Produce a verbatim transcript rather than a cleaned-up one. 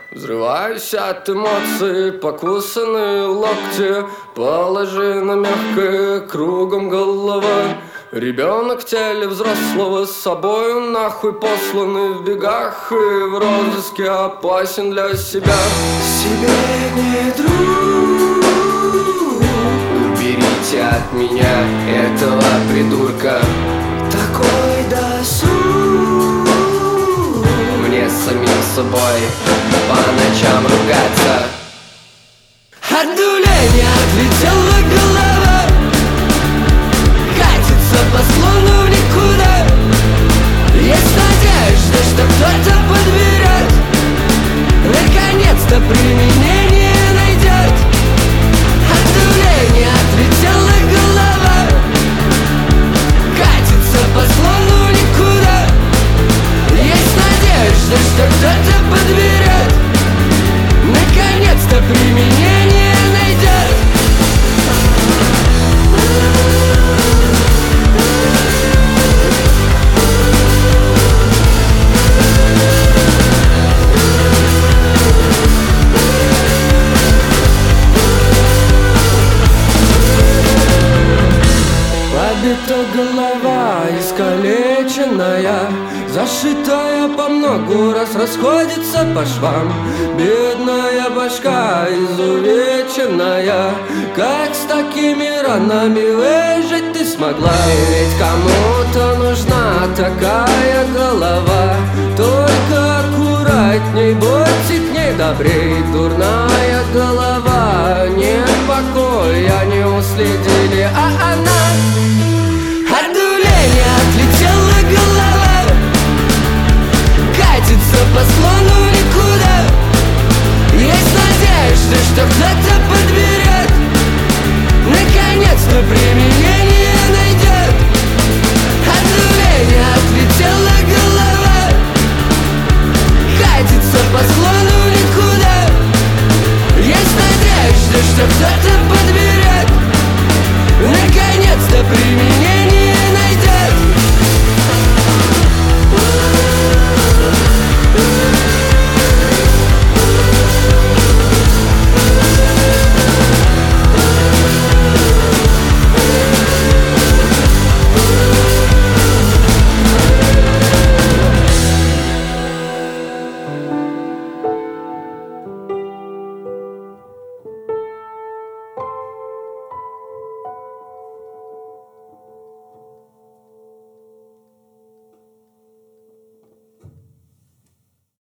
Взрываюсь от эмоций, покусанные в локте. Положи на мягкое, кругом голова. Ребенок в теле взрослого, с собою нахуй посланный в бегах и в розыске опасен для себя. Себе не друг. Уберите от меня этого придурка. Такой досуг. Мне с самим собой по ночам ругаться. От давления отлетела голова, катится по склону в никуда. Есть надежда, что кто-то подберет, наконец-то применение найдет. От давления отлетела голова, катится по склону в никуда. Есть надежда, что кто-то подберет, наконец-то применение найдет. Побита голова, искалеченная, зашитая по многу раз, расходится по швам. Бедная башка изувеченная, как с такими ранами выжить ты смогла? Ведь кому-то нужна такая голова, только аккуратней, будьте к ней добрей. Дурная голова, нет покоя, не уследили, а она от давления отлетела голова, катится по слону.